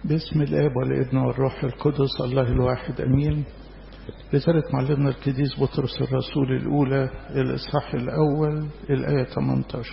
باسم الآب والابن والروح القدس الله الواحد أمين. رسالة معلمنا القديس بطرس الرسول الأولى الإصحاح الأول الآية 18: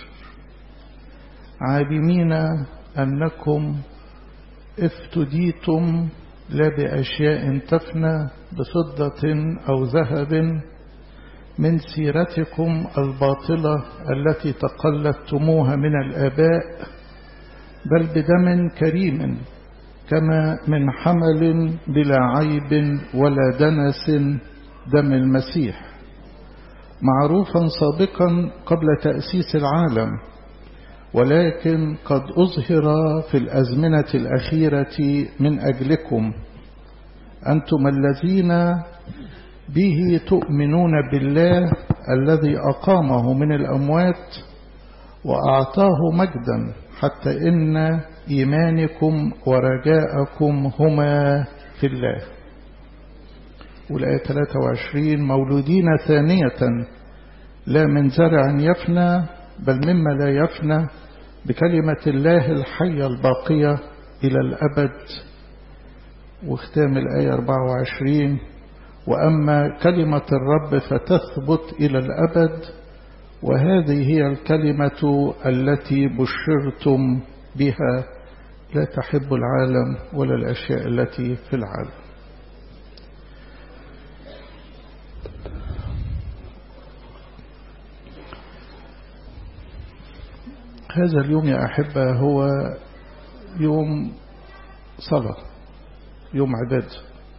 عالمين أنكم افتديتم لا بأشياء تفنى بفضة أو ذهب من سيرتكم الباطلة التي تقلدتموها من الآباء، بل بدم كريم كما من حمل بلا عيب ولا دنس، دم المسيح، معروفا سابقا قبل تأسيس العالم، ولكن قد أظهر في الأزمنة الأخيرة من أجلكم، أنتم الذين به تؤمنون بالله الذي أقامه من الأموات وأعطاه مجدا، حتى إن إيمانكم ورجاءكم هما في الله. والآية 23: مولودين ثانية لا من زرع يفنى بل مما لا يفنى، بكلمة الله الحية الباقية إلى الأبد. واختام الآية 24: وأما كلمة الرب فتثبت إلى الأبد، وهذه هي الكلمة التي بشرتم بها، لا تحب العالم ولا الأشياء التي في العالم. هذا اليوم يا أحبة هو يوم صلاة، يوم عبادة.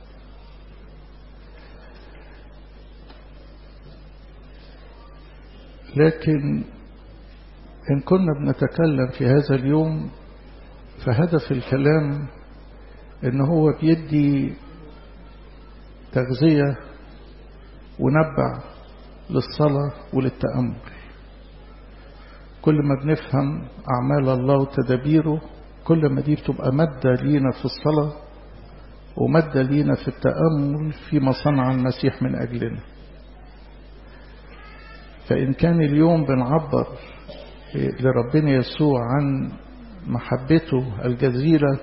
لكن إن كنا بنتكلم في هذا اليوم فهدف الكلام إن هو بيدي تغذية ونبع للصلاة وللتأمل. كل ما بنفهم أعمال الله وتدابيره، كل ما دي بتبقى مادة لينا في الصلاة ومادة لينا في التأمل فيما صنع المسيح من أجلنا. فإن كان اليوم بنعبر لربنا يسوع عن محبته الجزيرة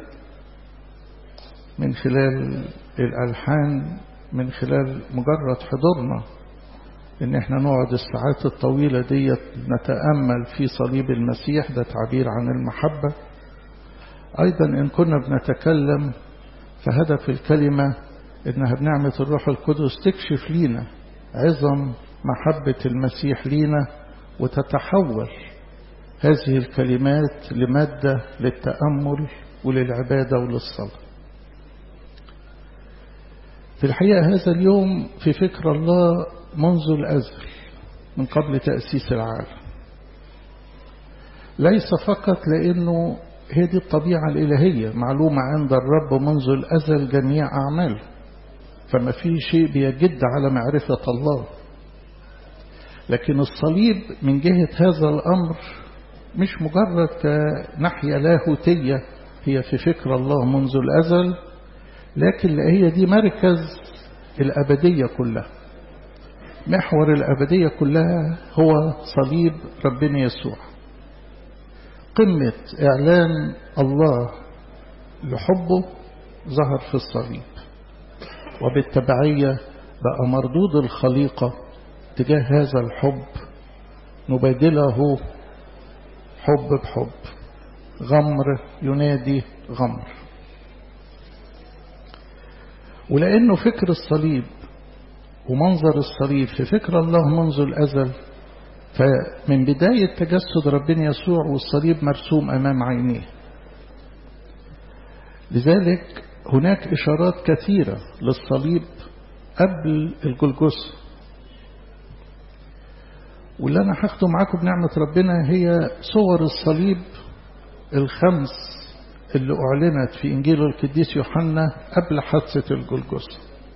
من خلال الألحان، من خلال مجرد حضورنا إن احنا نقعد الساعات الطويلة دي نتأمل في صليب المسيح، ده تعبير عن المحبة. أيضا إن كنا بنتكلم فهدف الكلمة إنها بنعمة الروح القدس تكشف لينا عظم محبة المسيح لينا، وتتحول هذه الكلمات لمادة للتأمل وللعبادة وللصلاة. في الحقيقة هذا اليوم في فكر الله منذ الأزل، من قبل تأسيس العالم، ليس فقط لأنه هذه الطبيعة الإلهية معلومة عند الرب منذ الأزل جميع أعماله، فما في شيء بيجد على معرفة الله. لكن الصليب من جهة هذا الأمر مش مجرد ناحية لاهوتية، هي في فكر الله منذ الأزل، لكن هي دي مركز الأبدية كلها. محور الأبدية كلها هو صليب ربنا يسوع، قمة إعلان الله لحبه ظهر في الصليب، وبالتبعية بقى مردود الخليقة تجاه هذا الحب نبادله حب بحب، غمر ينادي غمر. ولأنه فكر الصليب ومنظر الصليب في فكر الله منذ الأزل، فمن بداية تجسد ربنا يسوع والصليب مرسوم أمام عينيه. لذلك هناك إشارات كثيرة للصليب قبل الجلجثة، واللي أنا هاخده معاكم بنعمة ربنا هي صور الصليب الخمس اللي أعلنت في إنجيل القديس يوحنا قبل حادثة الجلجثة.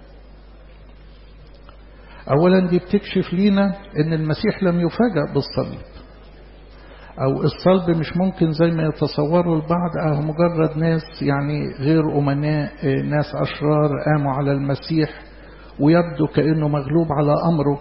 أولا دي بتكشف لينا إن المسيح لم يفاجأ بالصليب، أو الصلب مش ممكن زي ما يتصوره البعض مجرد ناس يعني غير أمناء، ناس أشرار قاموا على المسيح ويبدو كأنه مغلوب على أمره.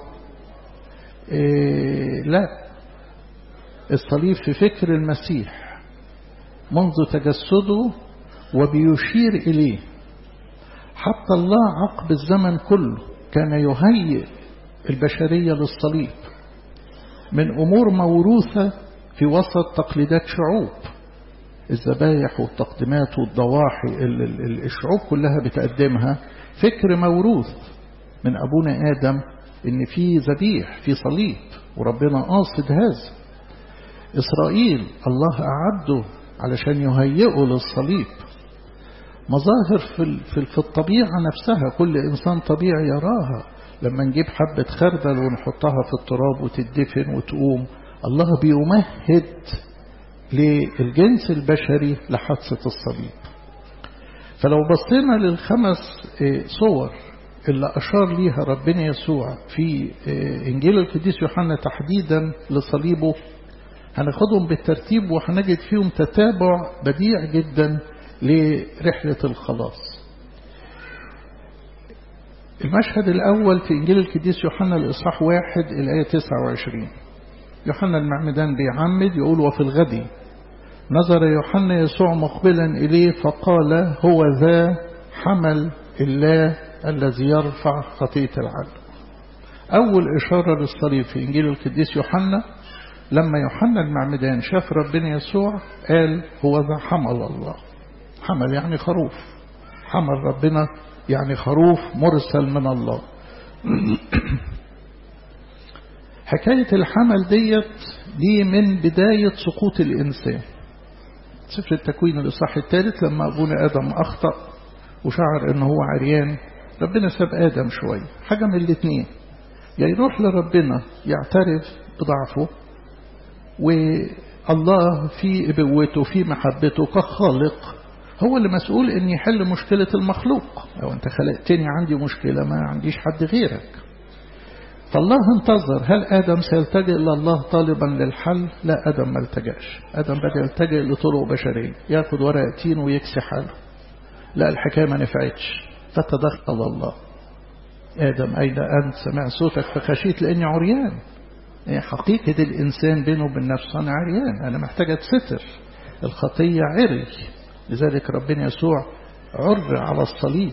لا، الصليب في فكر المسيح منذ تجسده وبيشير إليه. حتى الله عقب الزمن كله كان يهيئ البشرية للصليب من أمور موروثة في وسط تقليدات شعوب، الذبايح والتقديمات والضواحي الشعوب كلها بتقدمها، فكر موروث من أبونا آدم إن في ذبيح في صليب، وربنا قاصد هذا. إسرائيل الله أعده علشان يهيئه للصليب. مظاهر في الطبيعة نفسها كل إنسان طبيعي يراها. لما نجيب حبة خردل ونحطها في التراب وتدفن وتقوم، الله بيمهد للجنس البشري لحادثة الصليب. فلو بصينا للخمس صور اللي أشار ليها ربنا يسوع في إنجيل القديس يوحنا تحديدا لصليبه، هناخدهم بالترتيب وهنجد فيهم تتابع بديع جدا لرحلة الخلاص. المشهد الأول في إنجيل القديس يوحنا الإصحاح 1 الآية 29. يوحنا المعمدان بيعمد يقول: وفي الغد نظر يوحنا يسوع مقبلا إليه فقال: هو ذا حمل الله الذي يرفع خطية العالم. أول إشارة للصليب في إنجيل القديس يوحنا، لما يوحنا المعمدان شاف ربنا يسوع قال: هو ذا حمل الله. حمل يعني خروف، حمل ربنا يعني خروف مرسل من الله. حكاية الحمل دي من بداية سقوط الإنسان. سفر التكوين الإصحاح 3 لما أبونا آدم أخطأ وشعر أنه هو عريان، ربنا ساب آدم شوية، حاجة من الاثنين: يا يروح لربنا يعترف بضعفه، والله في ابوته في محبته كخالق هو اللي مسؤول ان يحل مشكلة المخلوق. لو انت خلقتني عندي مشكلة ما عنديش حد غيرك. فالله انتظر، هل آدم سيلتجئ إلى الله طالبا للحل؟ لا، آدم ما التجأش. آدم بدأ يلتجئ لطرق بشرية، ياخد ورقة تين ويكسي حاله. لا، الحكاية ما نفعتش، فتدخل الله: آدم أين أنت؟ سمع صوتك فخشيت لأني عريان. حقيقة الإنسان بينه وبين نفسه: أنا عريان، أنا محتاج أتستر، الخطية عري. لذلك ربنا يسوع عر على الصليب.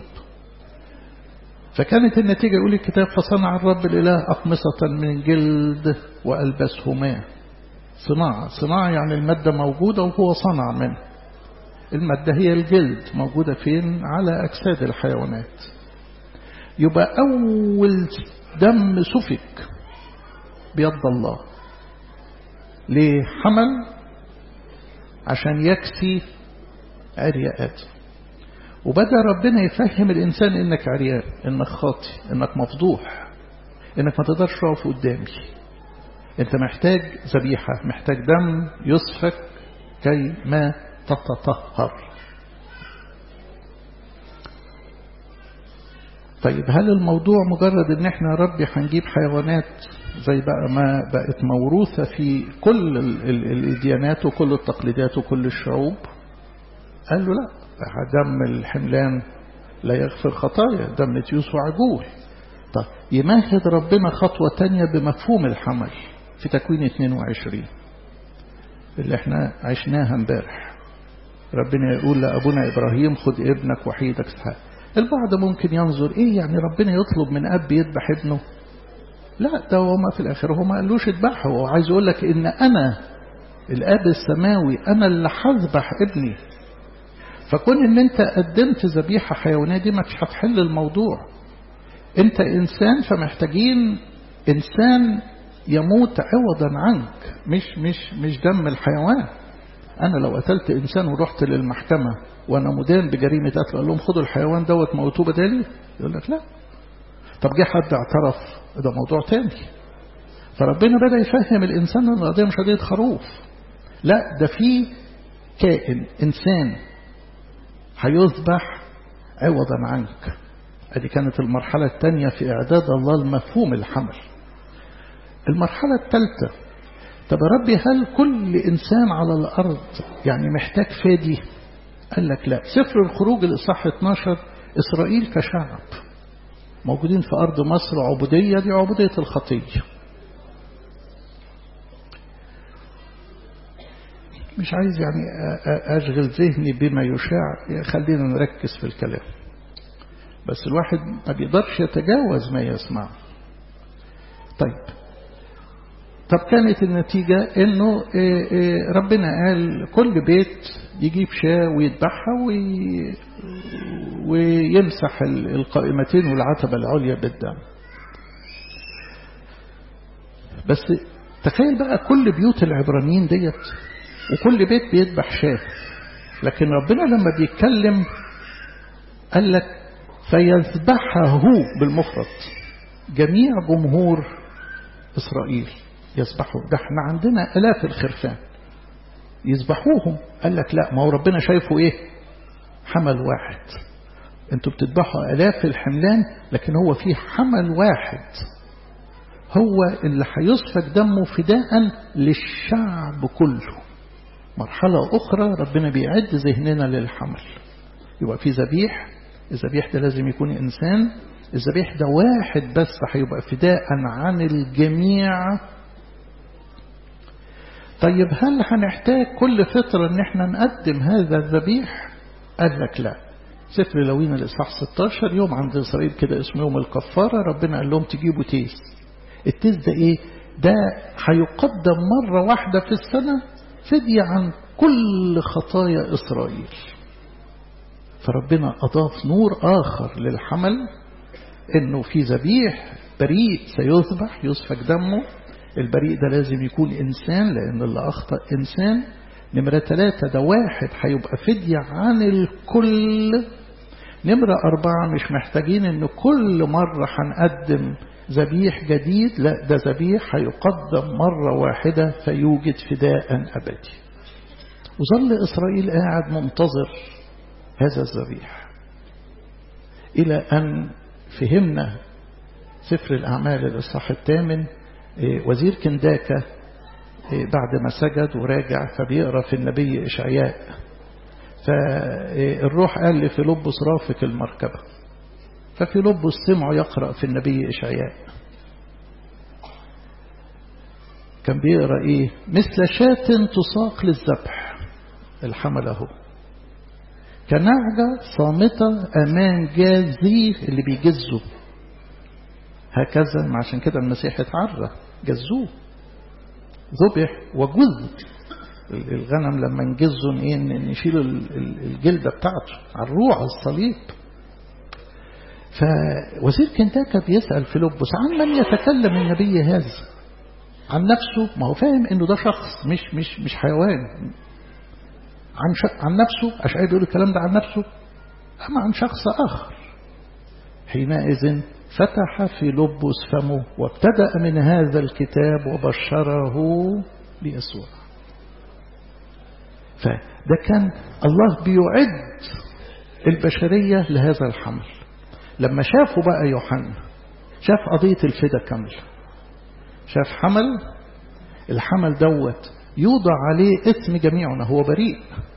فكانت النتيجة يقول الكتاب: فصنع الرب الإله أقمصة من جلد وألبسهما. صناعة يعني المادة موجودة وهو صنع منه. المادة هي الجلد، موجودة فين؟ على أجساد الحيوانات. يبقى أول دم سفك بيد الله ليه؟ حمل عشان يكسي عري آدم. وبدأ ربنا يفهم الإنسان إنك عريان، إنك خاطي، إنك مفضوح، إنك ما تقدرش تقف قدامي. أنت محتاج ذبيحة، محتاج دم يسفك كي ما تتطهر. طيب، هل الموضوع مجرد إن إحنا ربي هنجيب حيوانات زي بقى ما بقت موروثة في كل الديانات وكل التقليدات وكل الشعوب؟ قال له لا، دم الحملان لا يغفر خطايا، دم تيوس وعجول. طيب، يمهد ربنا خطوة تانية بمفهوم الحمل في تكوين 22 اللي احنا عشناها امبارح. ربنا يقول لأبونا إبراهيم: خذ ابنك وحيدك اسحاق. البعض ممكن ينظر ايه يعني ربنا يطلب من أب يذبح ابنه؟ لا، ده هو ما في الآخر هو ما قالوش اذبحه، هو عايز يقول لك إن أنا الآب السماوي أنا اللي هذبح ابني. فكون ان انت قدمت ذبيحة حيوانية دي ما مش هتحل الموضوع. انت انسان، فمحتاجين انسان يموت عوضا عنك، مش دم الحيوان. انا لو قتلت انسان ورحت للمحكمة وانا مدان بجريمة قتل، اقول لهم خدوا الحيوان دوت موتوه بدالي؟ يقول لك لا. طب جه حد اعترف، ده موضوع تاني. فربنا بدأ يفهم الانسان ان القضية مش قضية خروف، لا، ده في كائن انسان هيذبح عوضا عنك. ادي كانت المرحلة الثانية في اعداد الله المفهوم الحمل. المرحلة الثالثة: طب يا ربي هل كل انسان على الارض يعني محتاج فادي؟ قال لك لا. سفر الخروج الإصحاح 12: اسرائيل كشعب موجودين في ارض مصر عبودية، دي عبودية الخطية. مش عايز يعني أشغل ذهني بما يشاع، خلينا نركز في الكلام. بس الواحد ما بيقدرش يتجاوز ما يسمع. طب كانت النتيجة انه ربنا قال كل بيت يجيب شاة ويذبحها ويمسح القائمتين والعتبة العليا بالدم. بس تخيل بقى كل بيوت العبرانيين ديت وكل بيت بيذبح شاة، لكن ربنا لما بيتكلم قال لك فيذبحه بالمفرد جميع جمهور إسرائيل يذبحوا. ده احنا عندنا آلاف الخرفان يذبحوهم. قال لك لا، ما هو ربنا شايفه ايه؟ حمل واحد. انتوا بتذبحوا آلاف الحملان، لكن هو فيه حمل واحد هو اللي هيسفك دمه فداء للشعب كله. مرحلة أخرى ربنا بيعد ذهننا للحمل. يبقى في ذبيح، الذبيح ده لازم يكون إنسان، الذبيح ده واحد بس هيبقى فداء عن الجميع. طيب هل هنحتاج كل فترة ان احنا نقدم هذا الذبيح؟ قال لك لا. سفر لاويين الإصحاح 16 يوم عند إسرائيل كده اسمه يوم الكفارة، ربنا قال لهم تجيبوا تيس. التيس ده ايه؟ ده هيقدم مرة واحدة في السنة فدية عن كل خطايا إسرائيل. فربنا أضاف نور آخر للحمل، إنه في ذبيح بريء سيذبح يسفك دمه. البريء ده لازم يكون إنسان، لأن اللي أخطأ إنسان. نمرة 3 ده واحد هيبقى فدية عن الكل. نمرة 4 مش محتاجين إن كل مرة هنقدم ذبيح جديد، لا ده ذبيح هيقدم مرة واحدة فيوجد فداء أبدي. وظل إسرائيل قاعد منتظر هذا الذبيح إلى أن فهمنا سفر الأعمال الإصحاح 8 وزير كنداكة بعد ما سجد وراجع فبيقرأ في النبي إشعياء، فالروح قال لفيلبس رافق المركبة، ففيلبس سمعه يقرأ في النبي إشعياء. كان بيقرأ إيه؟ مثل شاة تساق للذبح، الحمل أهو، كنعجة صامتة أمان جازيه اللي بيجزه. هكذا عشان كده المسيح اتعرى، جزوه، ذبح وجز. الغنم لما نجزه ايه؟ نشيل الجلدة بتاعته على الروح على الصليب. فوزير كنداكة بيسأل فيلبس عن من يتكلم النبي هذا؟ عن نفسه؟ ما هو فاهم انه ده شخص مش حيوان. عن نفسه؟ أشعياء بيقول الكلام ده عن نفسه، أما عن شخص آخر. حينئذ فتح فيلبس فمه وابتدأ من هذا الكتاب وبشره بيسوع. فده كان الله بيعد البشرية لهذا الحمل. لما شافوا بقى يوحنا، شاف قضية الفدا كاملة، شاف حمل، الحمل دوت يوضع عليه اسم جميعنا، هو بريء.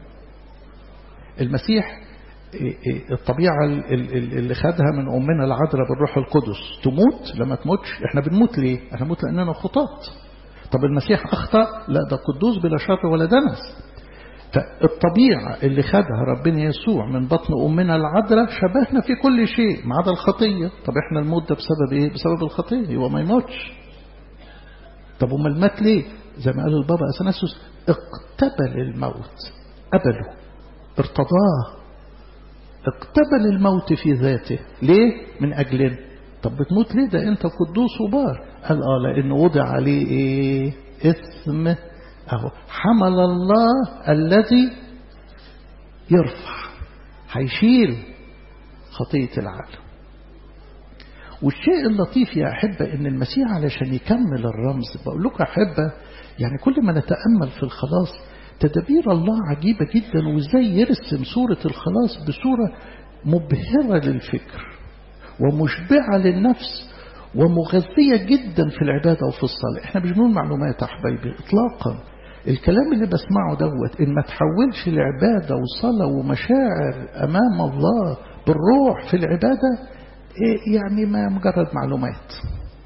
المسيح الطبيعة اللي خدها من أمنا العذراء بالروح القدس تموت، لما تموتش. احنا بنموت ليه؟ احنا بنموت لأننا خطاة. طب المسيح أخطأ؟ لا، ده قدوس بلا شر ولا دنس. فالطبيعة اللي خدها ربنا يسوع من بطن أمنا العذراء شبهنا في كل شيء ما عدا الخطية. طب احنا الموت ده بسبب ايه؟ بسبب الخطية. هو ما يموتش. طب امال مات ليه؟ زي ما قال البابا أثناسيوس اقتبل الموت، قبله، ارتضاه، اقتبل الموت في ذاته. ليه؟ من أجلنا. طب بتموت ليه؟ ده انت قدوس وبار. قال لأنه وضع عليه ايه؟ اسم اهو حمل الله الذي يرفع، هيشيل خطية العالم. والشيء اللطيف يا أحبة إن المسيح علشان يكمل الرمز، بقول لكم أحبة يعني كل ما نتأمل في الخلاص تدبير الله عجيبة جدا، وإزاي يرسم صورة الخلاص بصورة مبهرة للفكر ومشبعة للنفس ومغذية جدا في العبادة وفي الصلاة. احنا مش بنقول معلومات يا حبايبي اطلاقا. الكلام اللي بسمعه دوت ان ما تحولش لعبادة وصلاة ومشاعر امام الله بالروح في العبادة، يعني ما مجرد معلومات.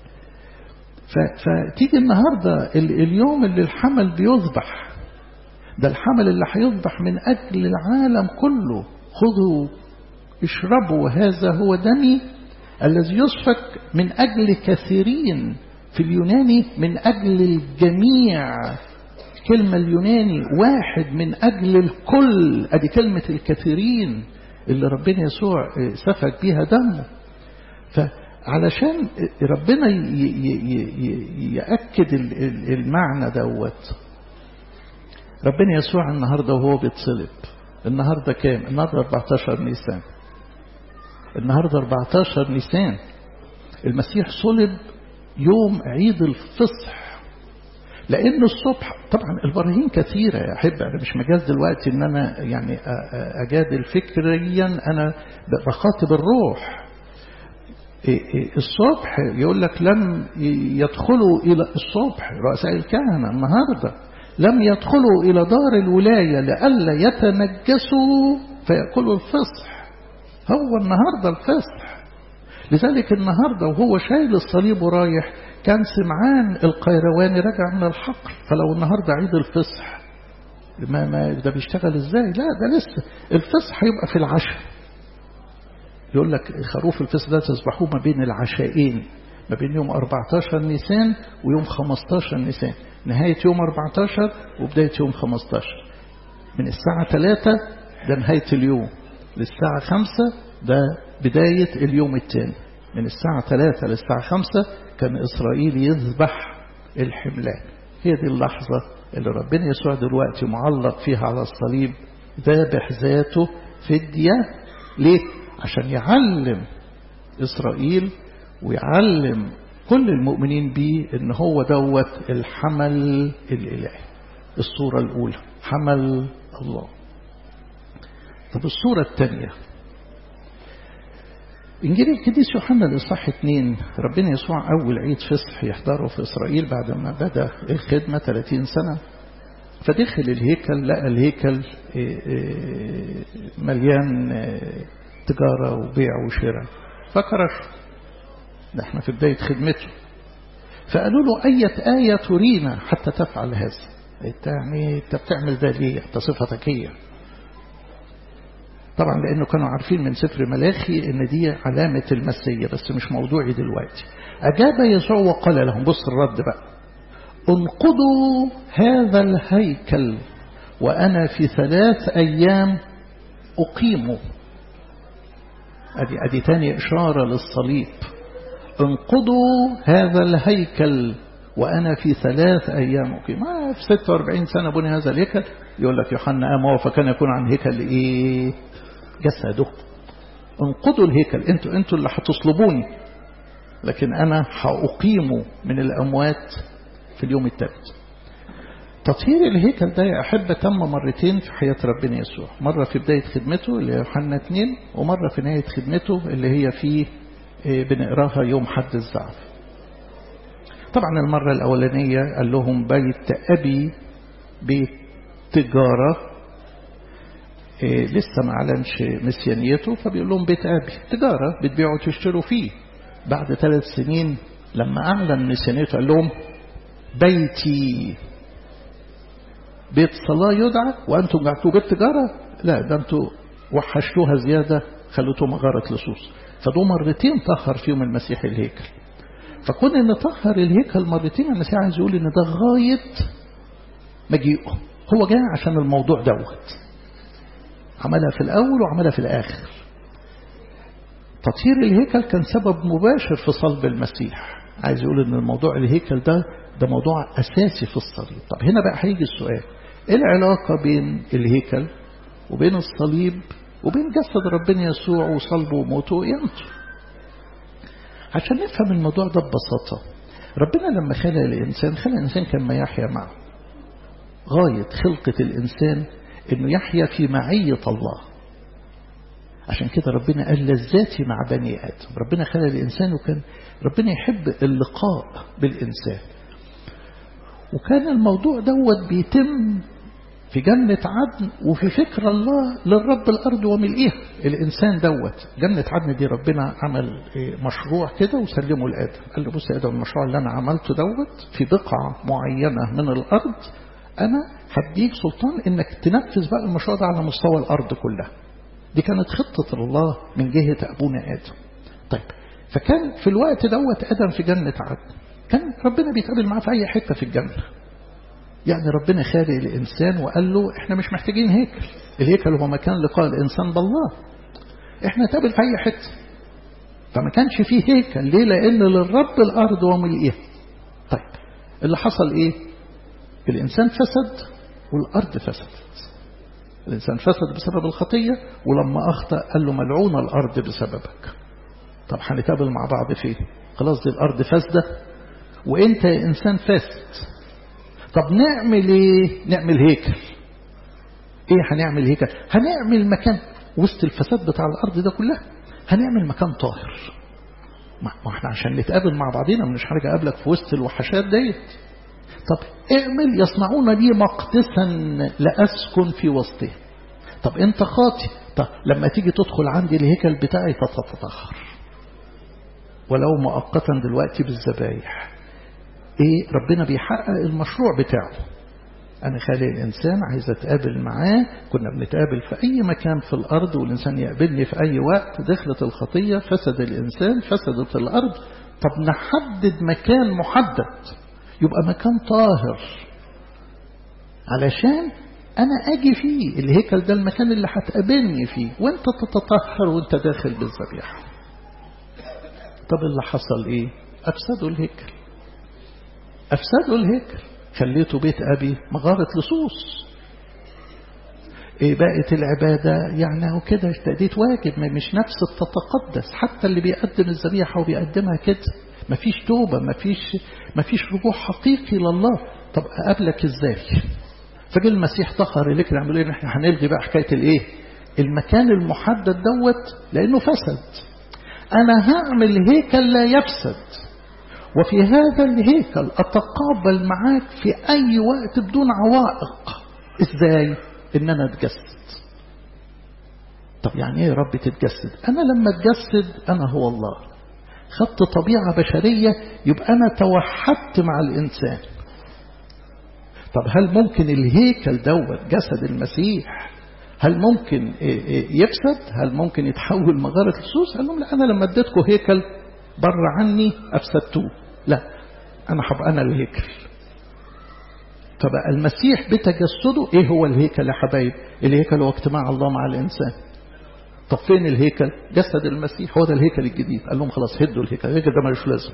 فتيجي النهاردة اليوم اللي الحمل بيذبح، ده الحمل اللي هيذبح من أجل العالم كله. خذوا اشربوا هذا هو دمي الذي يسفك من أجل كثيرين. في اليوناني من أجل الجميع. كلمة اليوناني واحد من أجل الكل. أدي كلمة الكثيرين اللي ربنا يسوع سفك بيها دمه. فعلشان ربنا يأكد المعنى دوت، ربنا يسوع النهاردة وهو بيتصلب، النهاردة كام؟ النهاردة 14 نيسان. النهاردة 14 نيسان المسيح صلب يوم عيد الفصح. لأن الصبح طبعا البراهين كثيرة يا أحب، أنا مش مجاز دلوقتي أن أنا يعني أجادل فكريا، أنا بخاطب الروح. الصبح يقول لك لم يدخلوا إلى الصبح رؤساء الكهنة النهاردة لم يدخلوا إلى دار الولاية لئلا يتنجسوا فيأكلوا الفصح. هو النهاردة الفصح. لذلك النهاردة وهو شايل الصليب ورايح كان سمعان القيرواني رجع من الحقل. فلو النهاردة عيد الفصح ما ده بيشتغل ازاي؟ لا ده لسه الفصح هيبقى في العشاء. يقول لك خروف الفصح ده تذبحوه ما بين العشاءين، ما بين يوم 14 نيسان ويوم 15 نيسان. نهاية يوم 14 وبداية يوم 15. من الساعة 3 ده نهاية اليوم، للساعة 5 ده بداية اليوم الثاني. من الساعة 3 للساعة 5 كان إسرائيل يذبح الحملان. هي دي اللحظة اللي ربنا يسوع دلوقتي معلق فيها على الصليب، ذابح ذاته فدية. ليه؟ عشان يعلم إسرائيل ويعلم كل المؤمنين بيه إن هو دوت الحمل الإلهي. الصورة الأولى حمل الله. طب الصورة الثانية إنجيل القديس يوحنا الإصحاح 2. ربنا يسوع أول عيد فصح يحضره في إسرائيل بعد ما بدأ الخدمة 30 سنة. فدخل الهيكل لقى الهيكل مليان تجارة وبيع وشراء. فكرش ده احنا في بداية خدمته. فقالوا له أية آية ترينا حتى تفعل هذا؟ انت بتعمل ده ليه؟ انت صفتك هي. طبعا لأنه كانوا عارفين من سفر ملاخي ان دي علامة المسيح، بس مش موضوعي دلوقتي. أجاب يسوع وقال لهم، بص الرد بقى، انقضوا هذا الهيكل وأنا في 3 أيام أقيمه. أدي تاني إشارة للصليب. انقضوا هذا الهيكل وأنا في 3 أيام أقيمه. في 46 سنة بني هذا الهيكل. يقول لك يوحنا قام فكان يكون عن هيكل إيه؟ جسده. انقضوا الهيكل. انتوا اللي هتصلبوني، لكن أنا هأقيمه من الأموات في اليوم الثالث. تطهير الهيكل ده يا أحبة تم مرتين في حياة ربنا يسوع. مرة في بداية خدمته اللي هي يوحنا 2، ومرة في نهاية خدمته اللي هي في بنقراها يوم حد الزعف. طبعا المرة الأولانية قال لهم بيت أبي بيت تجارة، لسه ما أعلنش مسيانيته، فبيقول لهم بيت أبي تجارة بتبيعوا وتشتروا فيه. بعد 3 سنين لما أعلن مسيانيته قال لهم بيتي بيت صلاة يدعى وأنتم جعلتوه بيت تجارة. لا ده أنتم وحشتوها زيادة، خلوتوه مغارة لصوص. فدو مرتين طهر فيهم المسيح الهيكل. فكون ان طهر الهيكل مرتين المسيح عايز يقول ان ده غاية مجيئه. هو جاء عشان الموضوع دوت، عملها في الأول وعملها في الآخر. تطهير الهيكل كان سبب مباشر في صلب المسيح. عايز يقول ان الموضوع الهيكل ده موضوع أساسي في الصليب. طب هنا بقى هيجي السؤال، ايه العلاقة بين الهيكل وبين الصليب وبين جسد ربنا يسوع وصلبه وموته وقيامته؟ عشان نفهم الموضوع ده ببساطة، ربنا لما خلق الإنسان كان ما يحيا معه. غاية خلقة الإنسان إنه يحيا في معية الله. عشان كده ربنا قال لذاتي مع بني آدم. ربنا خلق الإنسان وكان ربنا يحب اللقاء بالإنسان. وكان الموضوع دوت بيتم في جنة عدن وفي فكر الله للرب الأرض وملئها. الإنسان دوت جنة عدن دي ربنا عمل مشروع كده وسلمه لآدم. قال له بص يا آدم، المشروع اللي أنا عملته دوت في بقعة معينة من الأرض أنا هديك سلطان إنك تنفذ بقى المشروع ده على مستوى الأرض كلها. دي كانت خطة الله من جهة أبونا آدم. طيب فكان في الوقت دوت آدم في جنة عدن، كان ربنا بيتقابل معاه في أي حتة في الجنة. يعني ربنا خالق الإنسان وقال له إحنا مش محتاجين هيكل، الهيكل هو مكان لقاء الإنسان بالله، إحنا نتقابل في أي حتة. فما كانش فيه هيكل. ليه؟ لأن للرب الأرض وملئها. طيب اللي حصل إيه؟ الإنسان فسد والأرض فسدت. الإنسان فسد بسبب الخطية، ولما أخطأ قال له ملعون الأرض بسببك. طب هنتقابل مع بعض فين؟ خلاص دي الأرض فاسدة وإنت يا إنسان فاسد. طب نعمل إيه؟ نعمل هيكل. إيه هنعمل هيكل؟ هنعمل مكان وسط الفساد بتاع الأرض ده كلها، هنعمل مكان طاهر. ما احنا عشان نتقابل مع بعضنا مش هرجع أقابلك في وسط الوحشات ديت. طب اعمل يصنعون لي مقدسا لأسكن في وسطه. طب انت خاطئ، طب لما تيجي تدخل عندي الهيكل بتاعي تتطهر ولو مؤقتا دلوقتي بالذبايح. ايه؟ ربنا بيحقق المشروع بتاعه. انا خالق الانسان عايز اتقابل معاه، كنا بنتقابل في اي مكان في الارض والانسان يقابلني في اي وقت. دخلت الخطية فسد الانسان فسدت الارض. طب نحدد مكان محدد يبقى مكان طاهر علشان أنا أجي فيه. الهيكل ده المكان اللي هتقابلني فيه وانت تتطهر وانت داخل بالذبيحة. طب اللي حصل ايه؟ أفسدوا الهيكل. أفسدوا الهيكل، خليته بيت أبي مغارة لصوص. إيه بقت العبادة؟ يعني هو كده تأديت واجب، مش نفس تتقدس. حتى اللي بيقدم الذبيحة وبيقدمها كده مفيش توبة، مفيش رجوع حقيقي لله. طب أقابلك إزاي؟ فجاء المسيح طهر الهيكل. عملوا إيه؟ إحنا هنلغي بقى حكاية الإيه؟ المكان المحدد دوت لأنه فسد. أنا هعمل هيكل لا يفسد، وفي هذا الهيكل أتقابل معاك في أي وقت بدون عوائق. إزاي؟ إن أنا أتجسد. طب يعني إيه يا رب تتجسد؟ أنا لما أتجسد أنا هو الله، خدت طبيعة بشرية، يبقى أنا توحدت مع الإنسان. طب هل ممكن الهيكل دوت جسد المسيح هل ممكن يفسد؟ هل ممكن يتحول مغارة لصوص؟ قال لهم لا، أنا لما اديتكم هيكل بر عني أفسدتوه، لا أنا هبقى أنا الهيكل. فبقى المسيح بتجسده. إيه هو الهيكل يا حبايب؟ الهيكل هو اجتماع الله مع الإنسان. طب فين الهيكل؟ جسد المسيح، هو ده الهيكل الجديد. قال لهم خلاص هدوا الهيكل ده ملوش لازمه.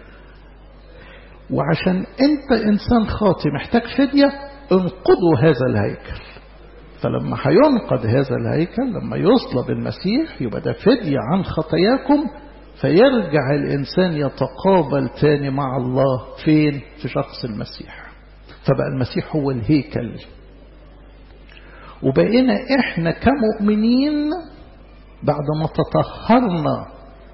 وعشان انت انسان خاطئ محتاج فدية، انقضوا هذا الهيكل. فلما هينقض هذا الهيكل، لما يصلب المسيح، يبقى ده فدية عن خطاياكم، فيرجع الإنسان يتقابل تاني مع الله. فين؟ في شخص المسيح. فبقى المسيح هو الهيكل، وبقينا احنا كمؤمنين بعد ما تطهرنا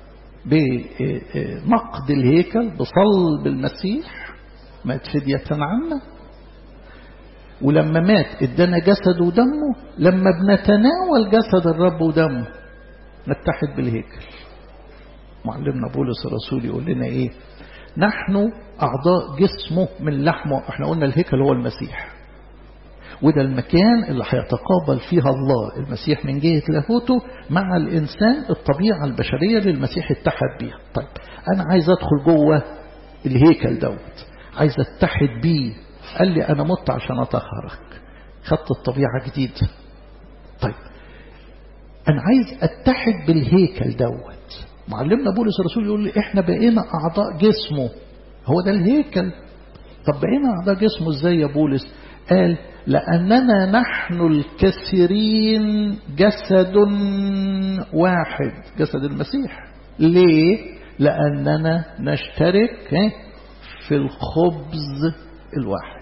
بنقد الهيكل بصلب المسيح مات فدية عنا، ولما مات ادانا جسد ودمه. لما بنتناول جسد الرب ودمه نتحد بالهيكل. معلمنا بولس الرسول يقول لنا ايه؟ نحن اعضاء جسمه من لحمه. احنا قلنا الهيكل هو المسيح، وده المكان اللي هيتقابل فيها الله المسيح من جهة لاهوته مع الإنسان، الطبيعة البشرية اللي المسيح اتحد بيها. طيب أنا عايز أدخل جوه الهيكل دوت، عايز أتحد بيه. قال لي أنا مت عشان أطهرك، خدت الطبيعة جديدة. طيب أنا عايز أتحد بالهيكل دوت. معلمنا بولس الرسول يقول لي إحنا بقينا أعضاء جسمه، هو ده الهيكل. طب بقينا أعضاء جسمه إزاي يا بولس؟ قال لأننا نحن الكثيرين جسد واحد، جسد المسيح. ليه؟ لأننا نشترك في الخبز الواحد.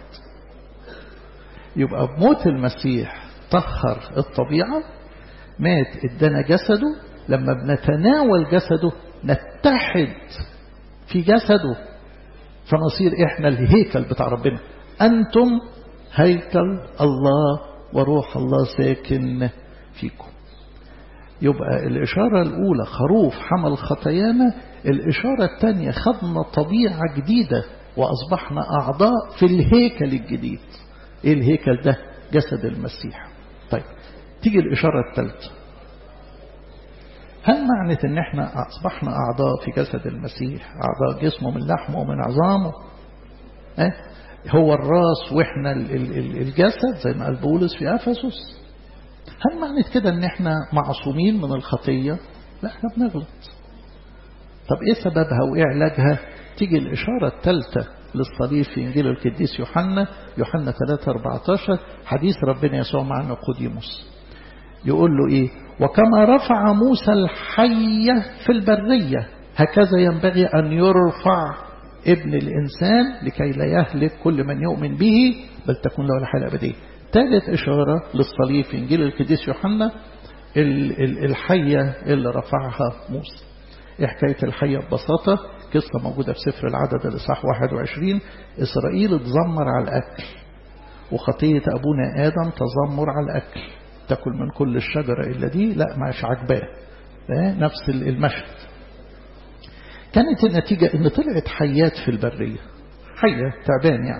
يبقى بموت المسيح طهر الطبيعة، مات ادانا جسده. لما بنتناول جسده نتحد في جسده، فنصير احنا الهيكل بتاع ربنا. أنتم هيكل الله وروح الله ساكن فيكم. يبقى الإشارة الأولى خروف حمل خطايانا، الإشارة الثانية خدنا طبيعة جديدة وأصبحنا أعضاء في الهيكل الجديد. إيه الهيكل ده؟ جسد المسيح. طيب تيجي الإشارة الثالثة. هل معنى إن إحنا أصبحنا أعضاء في جسد المسيح، أعضاء جسمه من لحمه ومن عظامه؟ هو الراس وإحنا الجسد زي ما قال بولس في أفسس؟ هل معنى كده إن إحنا معصومين من الخطية؟ لا، إحنا بنغلط. طب إيه سببها وإيه علاجها؟ تيجي الإشارة الثالثة للصليب في إنجيل القديس يوحنا 3:14، حديث ربنا يسوع مع نيقوديموس. يقول له إيه؟ وكما رفع موسى الحية في البرية هكذا ينبغي أن يرفع ابن الإنسان لكي لا يهلك كل من يؤمن به بل تكون له الحياة الأبدية. ثالث إشارة للصليب في إنجيل القديس يوحنا الحية اللي رفعها موسى. إيه حكاية الحية ببساطة؟ قصة موجودة في سفر العدد الإصحاح 21. إسرائيل اتذمر على الأكل، وخطية أبونا آدم تذمر على الأكل، تأكل من كل الشجرة إلا دي، لا مش عجباه. نفس المشهد. كانت النتيجة إن طلعت حيات في البرية، حية تعبان يعني،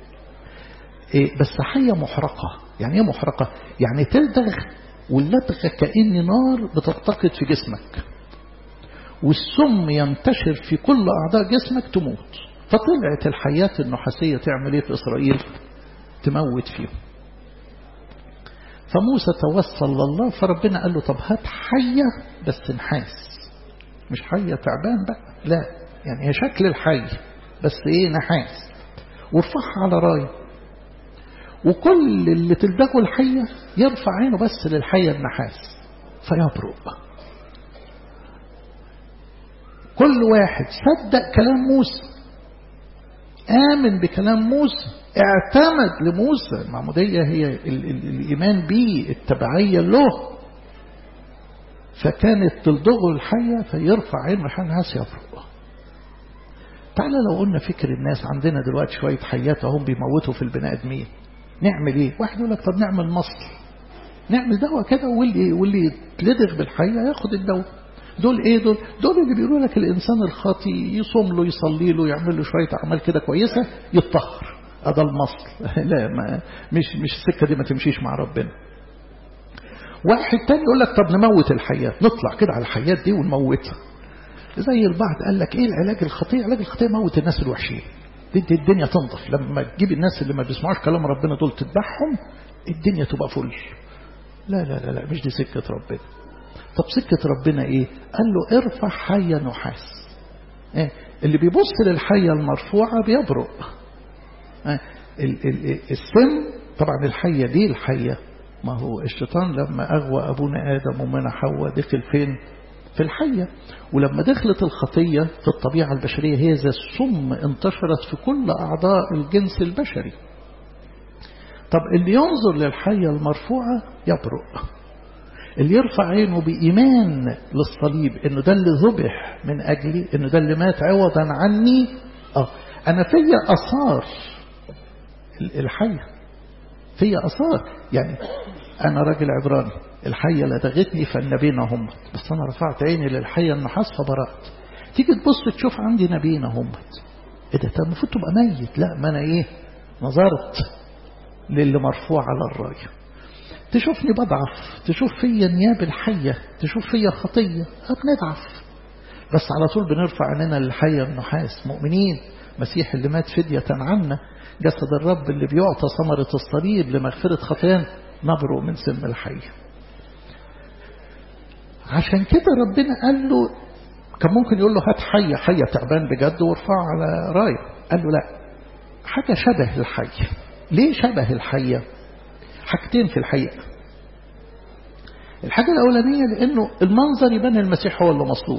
بس حية محرقة. يعني إيه محرقة؟ يعني تلدغ، واللدغة كأن نار بتتقد في جسمك، والسم ينتشر في كل أعضاء جسمك تموت. فطلعت الحيات النحاسية تعمل إيه في إسرائيل؟ تموت فيهم. فموسى توسل لله، فربنا قال له طب هات حية بس نحاس، مش حية تعبان بقى، لا، يعني هي شكل الحي بس ايه، نحاس، وارفعها على راية، وكل اللي تلدغه الحية يرفع عينه بس للحية النحاس فيبرق. كل واحد صدق كلام موسى، آمن بكلام موسى، اعتمد لموسى. المعمودية هي الإيمان به، التبعية له. فكانت تلدغه الحية فيرفع عينه الحية الناس يفرق. تعالى لو قلنا فكر الناس، عندنا دلوقتي شوية حيات هم بيموتوا في البني آدمين، نعمل ايه؟ واحد يقول لك طب نعمل مصل، نعمل دواء كده، واللي يتلدغ بالحية ياخد الدواء. دول ايه؟ دول اللي بيقولوا لك الانسان الخاطي يصوم له، يصلي له، يعمل له شويه اعمال كده كويسه يتطهر، هذا المصل. لا، مش السكه دي ما تمشيش مع ربنا. واحد تاني يقول لك طب نموت الحيات، نطلع كده على الحيات دي ونموتها. زي البعض قال لك ايه العلاج الخطير؟ علاج الخطير موت الناس الوحشين، دي الدنيا تنضف. لما تجيب الناس اللي ما بيسمعوش كلام ربنا دول تذبحهم، الدنيا تبقى فل. لا لا لا لا، مش دي سكه ربنا. طب سكة ربنا ايه؟ قال له ارفع حية نحاس. اللي بيبص للحية المرفوعة بيبرق. السم طبعا الحية دي الحية، ما هو الشيطان لما أغوى أبونا آدم ومنى حواء دخل فين؟ في الحية. ولما دخلت الخطية في الطبيعة البشرية هي زي السم انتشرت في كل أعضاء الجنس البشري. طب اللي ينظر للحية المرفوعة يبرق، اللي يرفع عينه بإيمان للصليب إنه ده اللي ذبح من أجلي، إنه ده اللي مات عوضا عني، أنا فيا أثار الحية، فيا أثار. يعني أنا راجل عبراني، الحية لدغتني فالنبينا هم، بس أنا رفعت عيني للحية النحاس فبرأت. تيجي تبص تشوف عندي نبينا هم، إيه ده؟ المفروض تبقى ميت. لا، ما أنا إيه؟ نظرت للي مرفوع على الراية. تشوفني بضعف، تشوف فيا نياب الحية، تشوف فيا خطية، بنضعف، بس على طول بنرفع عننا للحية النحاس. مؤمنين مسيح اللي مات فدية عنا، جسد الرب اللي بيعطى ثمرة الصليب لمغفرة خطايانا، نبرق من سم الحية. عشان كده ربنا قال له، كان ممكن يقول له هات حية تعبان بجد وارفعه على راية، قال له لا، حاجة شبه الحية. ليه شبه الحية؟ حاجتين في الحقيقة. الحاجة الأولانية لأنه المنظر يبان المسيح هو اللي مصلوب،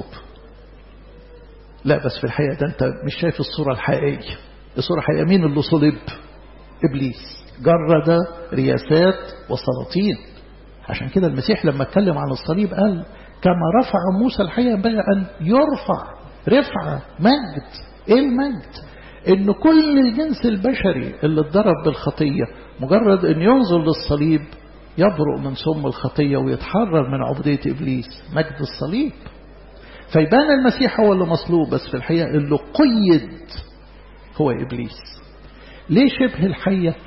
لا بس في الحقيقة ده أنت مش شايف الصورة الحقيقية. الصورة الحقيقية مين اللي صلب؟ إبليس، جرد رياسات وسلاطين. عشان كده المسيح لما اتكلم عن الصليب قال كما رفع موسى الحية ينبغي أن يرفع رفعة مجد. إيه المجد؟ إن كل الجنس البشري اللي اتضرب بالخطية مجرد أن ينظر للصليب يبرق من سم الخطية ويتحرر من عبودية إبليس. مجد الصليب. فيبان المسيح هو اللي مصلوب، بس في الحقيقة اللي قيد هو إبليس. ليه شبه الحية؟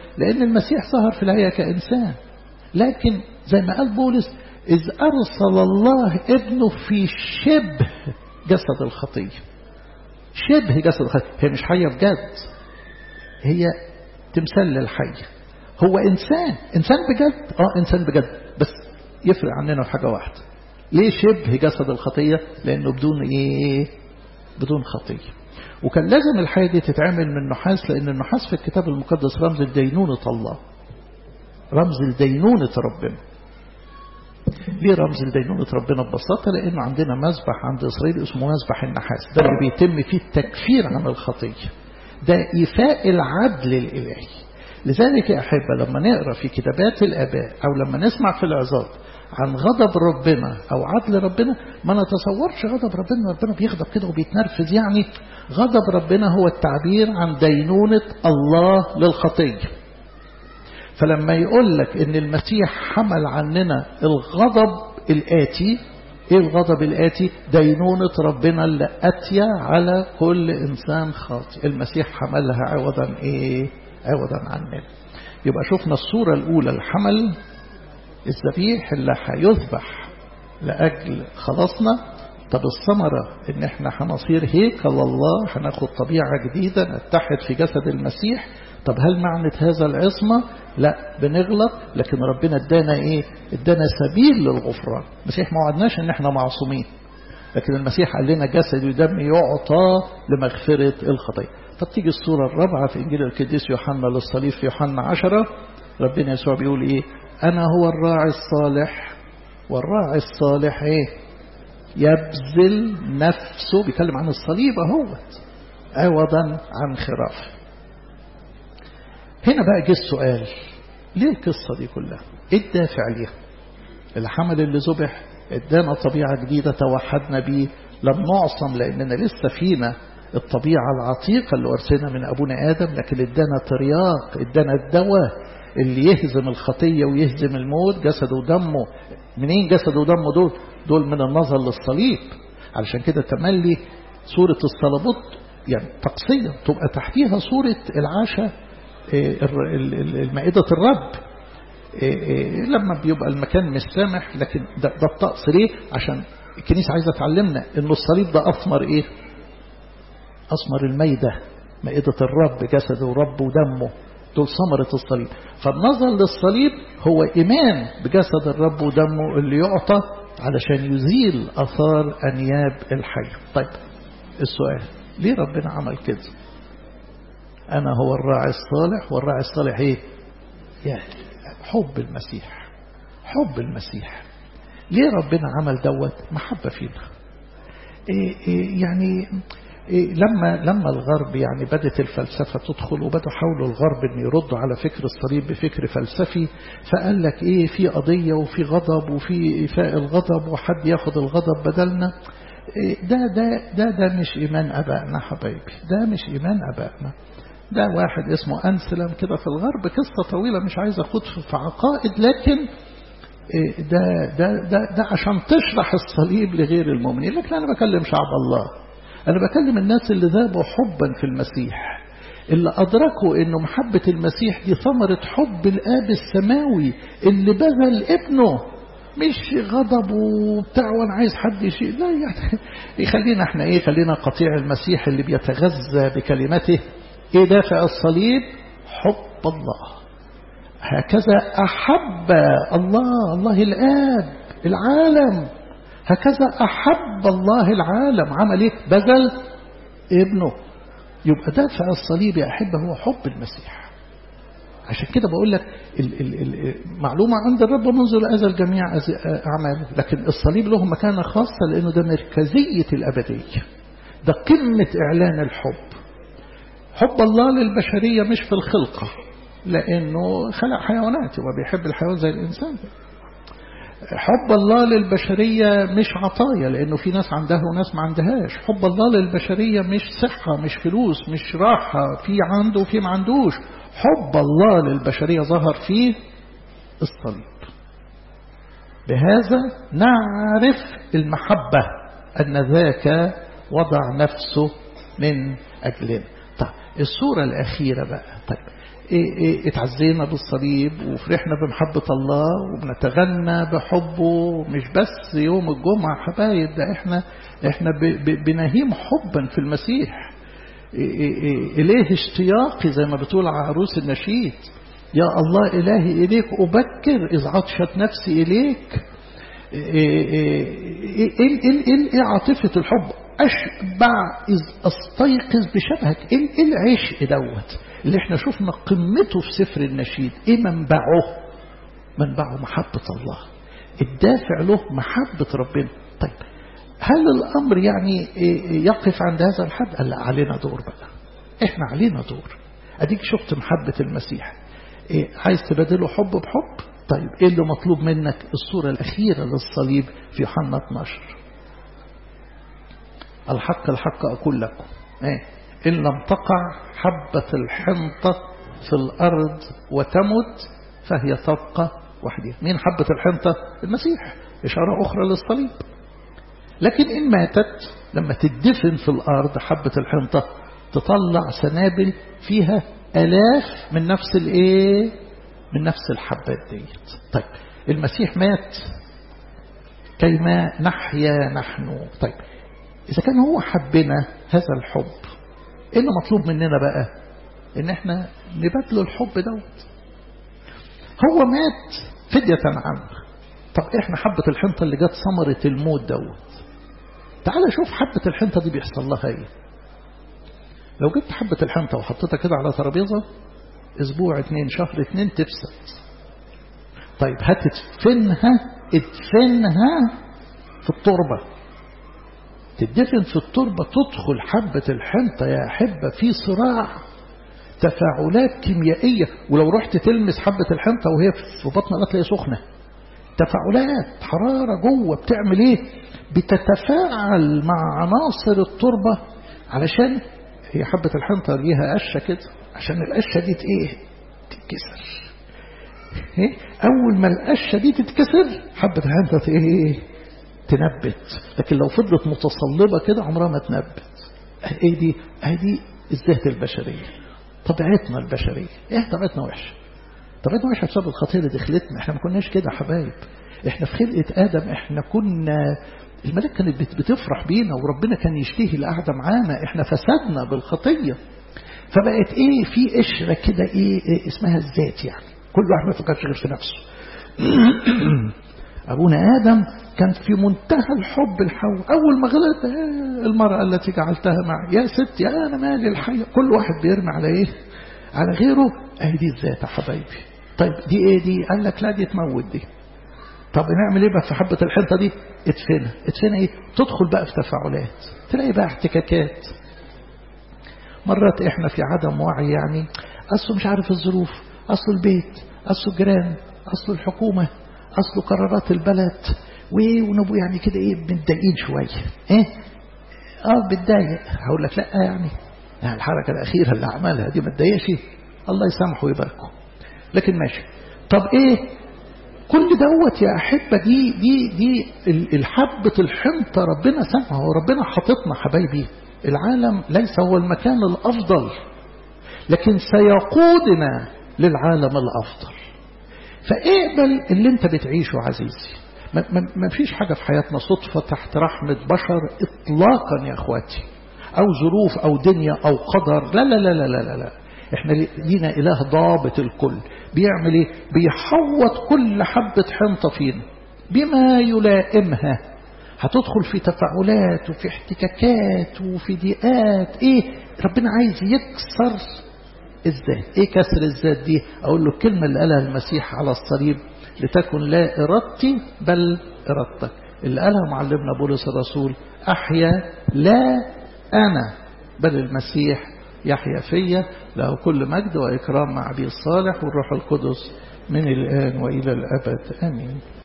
لأن المسيح ظهر في الهيئة كإنسان، لكن زي ما قال بولس إذ أرسل الله ابنه في شبه جسد الخطية. شبه جسد الخطية، هي مش حية بجد، هي تمثال للحية. هو إنسان بجد، إنسان بجد، بس يفرق عننا في حاجة واحدة. ليه شبه جسد الخطية؟ لأنه بدون خطية. وكان لازم الحية دي تتعمل من نحاس، لأن النحاس في الكتاب المقدس رمز الدينونة الله، رمز الدينونة ربنا. ليه رمز الدينونة ربنا؟ ببساطة لأنه عندنا مذبح عند إسرائيل اسمه مذبح النحاس، ده اللي بيتم فيه التكفير عن الخطية، ده إيفاء العدل الإلهي. لذلك يا أحبة لما نقرأ في كتابات الآباء أو لما نسمع في العظات عن غضب ربنا أو عدل ربنا، ما نتصورش غضب ربنا بيغضب كده وبيتنرفز. يعني غضب ربنا هو التعبير عن دينونة الله للخطية. فلما يقول لك إن المسيح حمل عننا الغضب الآتي، إيه الغضب الآتي؟ دينونة ربنا اللي أتيا على كل إنسان خاطئ، المسيح حملها عوضا عوضا عننا. يبقى شفنا الصورة الأولى، الحمل، الذبيح اللي هيذبح لأجل خلاصنا. طب الثمرة إن احنا هنصير هيكل الله، هناخد طبيعة جديدة نتحد في جسد المسيح. طب هل معنى هذا العصمة؟ لا، بنغلط، لكن ربنا ادانا ادانا سبيل للغفران. المسيح ما وعدناش ان احنا معصومين، لكن المسيح قال لنا جسد ودم يعطى لمغفرة الخطايا. طب تيجي الصورة الرابعة في إنجيل القديس يوحنا للصليب في يوحنا 10، ربنا يسوع بيقول أنا هو الراعي الصالح، والراعي الصالح يبذل نفسه، بيكلم عن الصليب اهوت، عوضا عن خراف. هنا بقى جه السؤال، ليه القصة دي كلها؟ ايه الدافع ليها؟ الحمل اللي ذبح ادانا طبيعة جديدة توحدنا بيه، لم نعصم لأننا لسه فينا الطبيعة العتيقة اللي ورثنا من أبونا آدم، لكن ادانا ترياق، ادانا الدواء اللي يهزم الخطية ويهزم الموت، جسد ودمه. منين جسد ودمه دول من النظر للصليب. علشان كده تملي سورة الصليبوت يعني طقسية تبقى تحتيها سورة العشاء، المائدة الرب، لما بيبقى المكان مش سامح. لكن ده الطقس ليه؟ عشان الكنيسة عايزة تعلمنا إنه الصليب ده أثمر أثمر المائدة، مائدة الرب، جسده ورب ودمه، دول ثمرة الصليب. فالنظر للصليب هو إيمان بجسد الرب ودمه اللي يعطى علشان يزيل أثار أنياب الحي. طيب السؤال، ليه ربنا عمل كده؟ أنا هو الراعي الصالح، والراعي الصالح يعني حب المسيح، حب المسيح. ليه ربنا عمل محبة فينا. يعني لما الغرب يعني بدت الفلسفة تدخل، وبدوا حاولوا الغرب ان يردوا على فكر الصليب بفكر فلسفي، فقال لك في قضية وفي غضب وفي إيفاء الغضب وحد ياخد الغضب بدلنا. ده مش إيمان أبائنا حبايبي، ده مش إيمان أبائنا. ده واحد اسمه أنسلم كده في الغرب، قصة طويلة مش عايز أخد في عقائد، لكن ده عشان تشرح الصليب لغير المؤمنين. لكن أنا بكلم شعب الله، أنا بكلم الناس اللي ذابوا حبا في المسيح، اللي أدركوا إنه محبة المسيح دي ثمرة حب الآب السماوي اللي بذل ابنه، مش غضب وبتاع وانا عايز حد يشيء. لا يعني يخلينا احنا خلينا قطيع المسيح اللي بيتغذى بكلمته. دافع الصليب؟ حب الله. هكذا أحب الله الآب العالم، هكذا أحب الله العالم. عمل بذل ابنه. يبقى دافع الصليب يا أحبة هو حب المسيح. عشان كده بقول لك معلومة عند الرب منذ الأزل جميع أعماله، لكن الصليب له مكانة خاصة لأنه ده مركزية الأبدية، ده قمة إعلان الحب. حب الله للبشرية مش في الخلقة، لأنه خلق حيوانات يبقى بيحب الحيوان زي الإنسان. حب الله للبشرية مش عطايا، لأنه في ناس عندها وناس ما عندهاش. حب الله للبشرية مش صحة، مش فلوس، مش راحة، في عنده وفي ما عندوش. حب الله للبشرية ظهر فيه الصليب. بهذا نعرف المحبة أن ذاك وضع نفسه من أجلنا. طيب الصورة الأخيرة بقى، طيب اتعزينا بالصليب وفرحنا بمحبة الله وبنتغنى بحبه. مش بس يوم الجمعة حبايب، ده احنا بنهيم حبا في المسيح. إليه اشتياقي زي ما بتقول عروس النشيد، يا الله إلهي إليك أبكر إذ عطشت نفسي إليك. إيه عاطفة الحب؟ أشبع إذ أستيقظ بشبهك. إيه العشق دوت اللي احنا شفنا قمته في سفر النشيد؟ إيه منبعه؟ منبعه محبة الله، الدافع له محبة ربنا. طيب هل الأمر يعني يقف عند هذا الحد؟ قال لا، علينا دور بقى، احنا علينا دور. أديك شفت محبة المسيح، عايز تبادله حب بحب؟ طيب ايه اللي مطلوب منك؟ الصورة الأخيرة للصليب في يوحنا 12، الحق الحق أقول لكم إن لم تقع حبة الحنطة في الأرض وتمت فهي تبقى وحدها. مين حبة الحنطة؟ المسيح، إشارة أخرى للصليب. لكن إن ماتت، لما تدفن في الأرض حبة الحنطة تطلع سنابل فيها آلاف من نفس من نفس الحبات ديت. طيب المسيح مات كيما نحيا نحن. طيب إذا كان هو حبنا هذا الحب، إيه اللي مطلوب مننا بقى؟ إن احنا نبادله الحب دوت. هو مات فدية عنه. طب احنا حبة الحنطة اللي جت ثمرة الموت دوت، تعال شوف حبة الحنطة دي بيحصل لها ايه. لو جبت حبة الحنطة وحطيتها كده على ترابيزة، اسبوع 2 شهر 2 تفسد. طيب هتدفنها، ادفنها في التربة، تدفن في التربة، تدخل حبة الحنطة يا أحبة في صراع، تفاعلات كيميائية. ولو رحت تلمس حبة الحنطة وهي في بطنها تلاقي سخنة، تفاعلات حرارة جوه بتعمل ايه؟ بتتفاعل مع عناصر التربة، علشان هي حبة الحنطة ليها قشة كده، عشان القشة دي تتكسر. أول ما القشة دي تتكسر حبة الحنطة تنبت. لكن لو فضلت متصلبة كده عمرها ما تنبت. ايه دي؟ دي الذات البشرية، طبيعتنا البشرية. طبيعتنا وحشة، طبيعتنا وحشة بسبب الخطية اللي دخلتنا. احنا ما كناش كده حبايب، احنا في خلقة آدم احنا كنا، الملائكة كانت بتفرح بينا وربنا كان يشتهي القعدة معانا. احنا فسدنا بالخطية، فبقت في قشرة كده اسمها الذات. يعني كل واحد ما يفكرش غير في نفسه. أبونا آدم كان في منتهى الحب لحواء. أول ما غلط المرأة التي جعلتها معي، يا ست يا أنا مالي الحياة. كل واحد بيرمي على على غيره. دي الذات يا حبايبي. طيب دي دي؟ قال لك لا، دي تموت دي. طب نعمل ايه بقى في حبة الحنطة دي؟ ادفنها تدخل بقى في تفاعلات، تلاقي بقى احتكاكات. مرات احنا في عدم وعي، يعني اصله مش عارف الظروف، اصله البيت، اصله الجيران، اصله الحكومة، اصله قرارات البلد، ونبو يعني كده متضايقين شوية. بتضايق. هقول لك لا، يعني الحركة الأخيرة اللي عملها دي ما تضايقش، الله يسامحه ويباركه. لكن ماشي. طب كل دوت يا أحبة، دي الحبة الحنطة ربنا سامحه، وربنا حاططنا حبايبي. العالم ليس هو المكان الأفضل، لكن سيقودنا للعالم الأفضل. فاقبل اللي انت بتعيشه عزيزي. ما فيش حاجة في حياتنا صدفة تحت رحمة بشر إطلاقا يا أخواتي، أو ظروف أو دنيا أو قدر. لا لا لا لا لا لا. احنا لينا إله ضابط الكل، بيعمل ايه؟ بيحوط كل حبة حنطة فينا بما يلائمها. هتدخل في تفاعلات وفي احتكاكات وفي ضيقات. ربنا عايز يكسر الذات. كسر الذات دي؟ اقول له الكلمة اللي قالها المسيح على الصليب، لتكن لا إرادتي بل إرادتك، اللي قالها معلمنا بولس الرسول، أحيا لا أنا بل المسيح يحيا فيا. له كل مجد وإكرام مع أبي الصالح والروح القدس من الآن وإلى الأبد آمين.